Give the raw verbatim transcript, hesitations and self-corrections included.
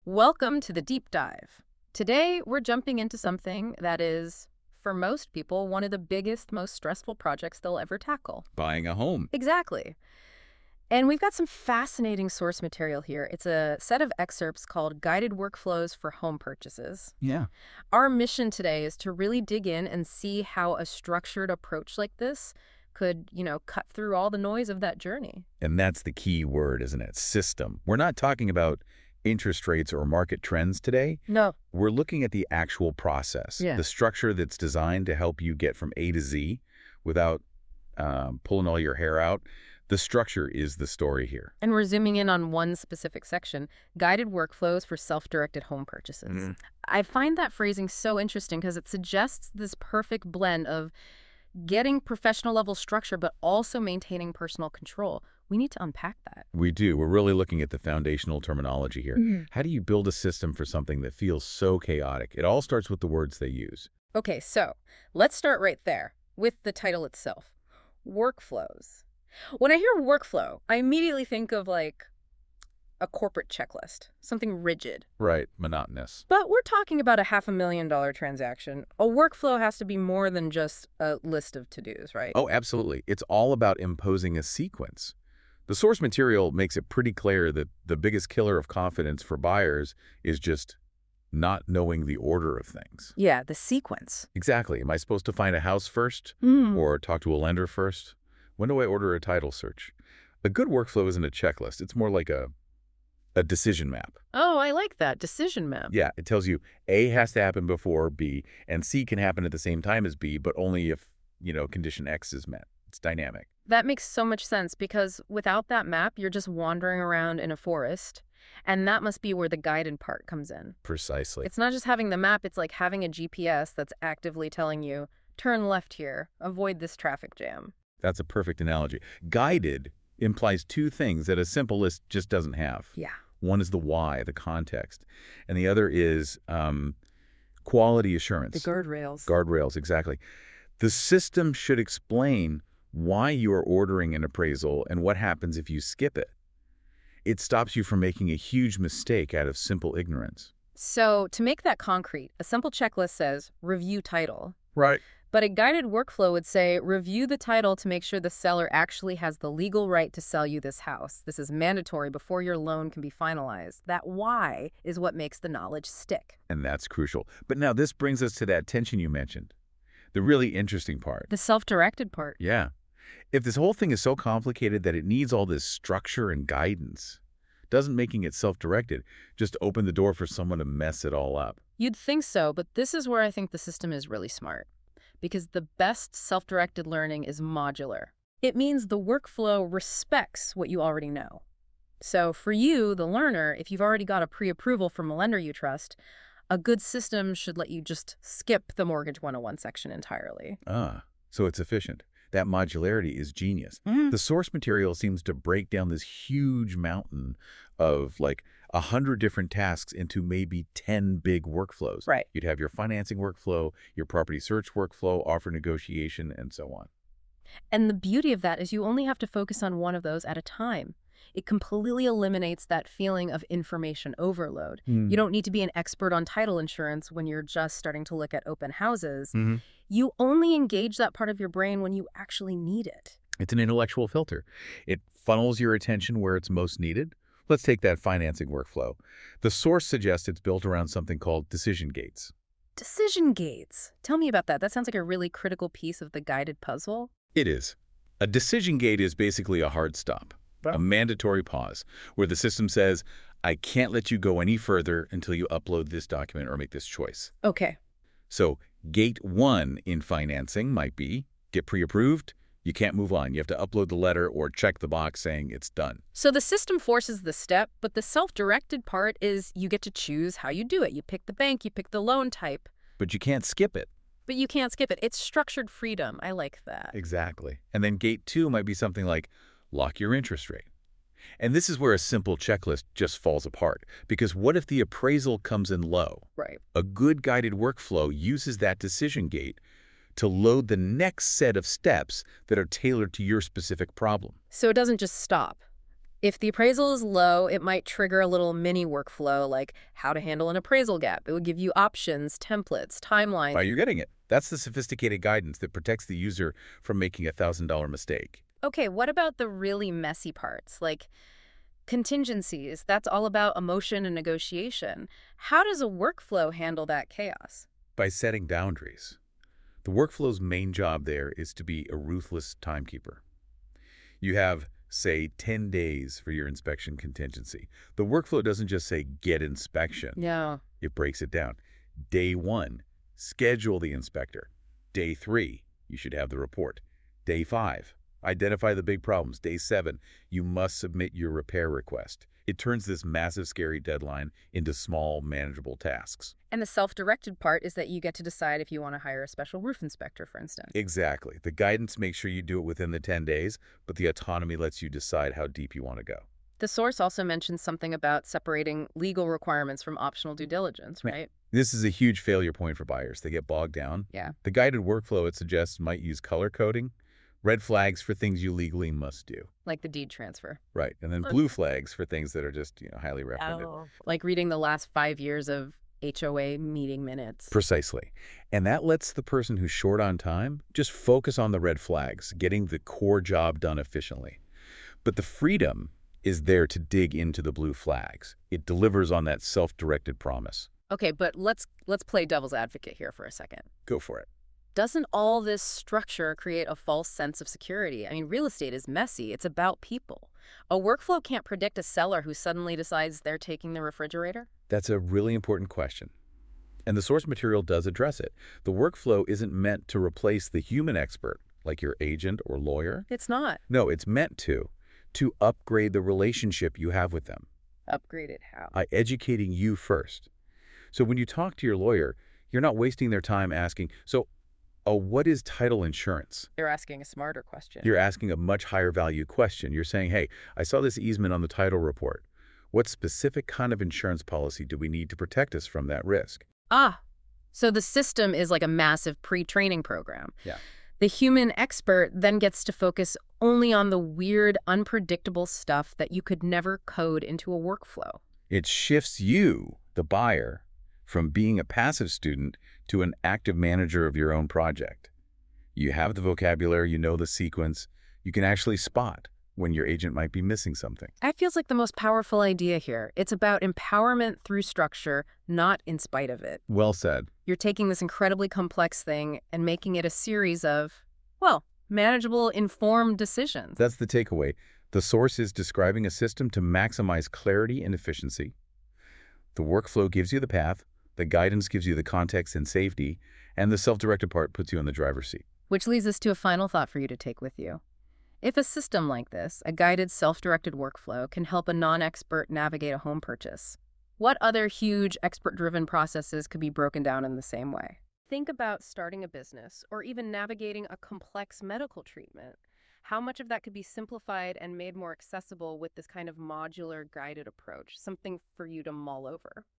Welcome to the deep dive. Today, we're jumping into something that is, for most people, one of the biggest, most stressful projects they'll ever tackle. Buying a home. Exactly. And we've got some fascinating source material here. It's a set of excerpts called Guided Workflows for Home Purchases. Yeah. Our mission today is to really dig in and see how a structured approach like this could, you know, cut through all the noise of that journey. And that's the key word, isn't it? System. We're not talking about interest rates or market trends today. No. We're looking at the actual process, Yeah. the structure that's designed to help you get from A to Z without um, pulling all your hair out. The structure is the story here. And we're zooming in on one specific section, guided workflows for self-directed home purchases. Mm-hmm. I find that phrasing so interesting because it suggests this perfect blend of getting professional level structure but also maintaining personal control. We need to unpack that. We do. We're really looking at the foundational terminology here. Mm-hmm. How do you build a system for something that feels so chaotic? It all starts with the words they use. Okay, so let's start right there with the title itself, workflows. When I hear workflow, I immediately think of like a corporate checklist, something rigid. Right. Monotonous. But we're talking about a half a million dollar transaction. A workflow has to be more than just a list of to-dos, right? Oh, absolutely. It's all about imposing a sequence. The source material makes it pretty clear that the biggest killer of confidence for buyers is just not knowing the order of things. Yeah, the sequence. Exactly. Am I supposed to find a house first Mm. or talk to a lender first? When do I order a title search? A good workflow isn't a checklist. It's more like a, a decision map. Oh, I like that. Decision map. Yeah, it tells you A has to happen before B, and C can happen at the same time as B, but only if, you know, condition X is met. It's dynamic. That makes so much sense because without that map, you're just wandering around in a forest. And that must be where the guided part comes in. Precisely. It's not just having the map, it's like having a G P S that's actively telling you, turn left here, avoid this traffic jam. That's a perfect analogy. Guided implies two things that a simple list just doesn't have. Yeah. One is the why, the context, and the other is um, quality assurance. The guardrails. Guardrails, exactly. The system should explain why you are ordering an appraisal and what happens if you skip it. It stops you from making a huge mistake out of simple ignorance. So to make that concrete, a simple checklist says, review title. Right. But a guided workflow would say, review the title to make sure the seller actually has the legal right to sell you this house. This is mandatory before your loan can be finalized. That why is what makes the knowledge stick. And that's crucial. But now this brings us to that tension you mentioned. The really interesting part. The self-directed part. Yeah. If this whole thing is so complicated that it needs all this structure and guidance, doesn't making it self-directed just open the door for someone to mess it all up? You'd think so, but this is where I think the system is really smart. Because the best self-directed learning is modular. It means the workflow respects what you already know. So for you, the learner, if you've already got a pre-approval from a lender you trust, a good system should let you just skip the Mortgage one oh one section entirely. Ah, so it's efficient. That modularity is genius. Mm. The source material seems to break down this huge mountain of like a hundred different tasks into maybe ten big workflows. Right. You'd have your financing workflow, your property search workflow, offer negotiation, and so on. And the beauty of that is you only have to focus on one of those at a time. It completely eliminates that feeling of information overload. Mm. You don't need to be an expert on title insurance when you're just starting to look at open houses. Mm-hmm. You only engage that part of your brain when you actually need it. It's an intellectual filter. It funnels your attention where it's most needed. Let's take that financing workflow. The source suggests it's built around something called decision gates. Decision gates. Tell me about that. That sounds like a really critical piece of the guided puzzle. It is. A decision gate is basically a hard stop, a mandatory pause, where the system says, I can't let you go any further until you upload this document or make this choice. Okay. So gate one in financing might be, get pre-approved, you can't move on. You have to upload the letter or check the box saying it's done. So the system forces the step, but the self-directed part is you get to choose how you do it. You pick the bank, you pick the loan type. But you can't skip it. But you can't skip it. It's structured freedom. I like that. Exactly. And then gate two might be something like, lock your interest rate. And this is where a simple checklist just falls apart. Because what if the appraisal comes in low? Right. A good guided workflow uses that decision gate to load the next set of steps that are tailored to your specific problem. So it doesn't just stop. If the appraisal is low, it might trigger a little mini workflow like how to handle an appraisal gap. It would give you options, templates, timelines. Well, you're getting it. That's the sophisticated guidance that protects the user from making a one thousand dollar mistake. Okay, what about the really messy parts, like contingencies? That's all about emotion and negotiation. How does a workflow handle that chaos? By setting boundaries. The workflow's main job there is to be a ruthless timekeeper. You have, say, ten days for your inspection contingency. The workflow doesn't just say, get inspection. Yeah. It breaks it down. Day one, schedule the inspector. Day three, you should have the report. Day five, identify the big problems. Day seven, you must submit your repair request. It turns this massive, scary deadline into small, manageable tasks. And the self-directed part is that you get to decide if you want to hire a special roof inspector, for instance. Exactly. The guidance makes sure you do it within the ten days, but the autonomy lets you decide how deep you want to go. The source also mentions something about separating legal requirements from optional due diligence, right? This is a huge failure point for buyers. They get bogged down. Yeah. The guided workflow it suggests might use color coding, red flags for things you legally must do. Like the deed transfer. Right. And then blue flags for things that are just, you know, highly recommended. Oh. Like reading the last five years of H O A meeting minutes. Precisely. And that lets the person who's short on time just focus on the red flags, getting the core job done efficiently. But the freedom is there to dig into the blue flags. It delivers on that self-directed promise. Okay, but let's let's play devil's advocate here for a second. Go for it. Doesn't all this structure create a false sense of security? I mean, real estate is messy. It's about people. A workflow can't predict a seller who suddenly decides they're taking the refrigerator. That's a really important question. And the source material does address it. The workflow isn't meant to replace the human expert, like your agent or lawyer. It's not. No, it's meant to, to upgrade the relationship you have with them. Upgrade it how? By educating you first. So when you talk to your lawyer, you're not wasting their time asking, so, oh, what is title insurance? You're asking a smarter question. You're asking a much higher value question. You're saying, hey, I saw this easement on the title report. What specific kind of insurance policy do we need to protect us from that risk? Ah, so the system is like a massive pre-training program. Yeah. The human expert then gets to focus only on the weird, unpredictable stuff that you could never code into a workflow. It shifts you, the buyer, from being a passive student to an active manager of your own project. You have the vocabulary, you know the sequence, you can actually spot when your agent might be missing something. That feels like the most powerful idea here. It's about empowerment through structure, not in spite of it. Well said. You're taking this incredibly complex thing and making it a series of, well, manageable, informed decisions. That's the takeaway. The source is describing a system to maximize clarity and efficiency. The workflow gives you the path, the guidance gives you the context and safety, and the self-directed part puts you in the driver's seat. Which leads us to a final thought for you to take with you. If a system like this, a guided, self-directed workflow, can help a non-expert navigate a home purchase, what other huge expert-driven processes could be broken down in the same way? Think about starting a business or even navigating a complex medical treatment. How much of that could be simplified and made more accessible with this kind of modular, guided approach, something for you to mull over?